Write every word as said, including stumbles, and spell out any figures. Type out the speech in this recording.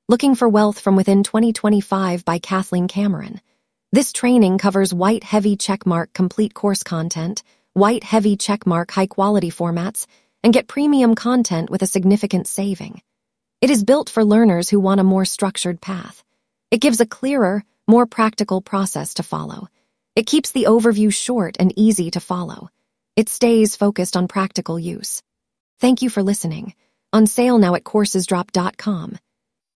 Looking for Wealth from Within twenty twenty-five by Kathleen Cameron. This training covers white heavy checkmark complete course content, white heavy checkmark high-quality formats, and get premium content with a significant saving. It is built for learners who want a more structured path. It gives a clearer, more practical process to follow. It keeps the overview short and easy to follow. It stays focused on practical use. Thank you for listening. On sale now at courses drop dot com.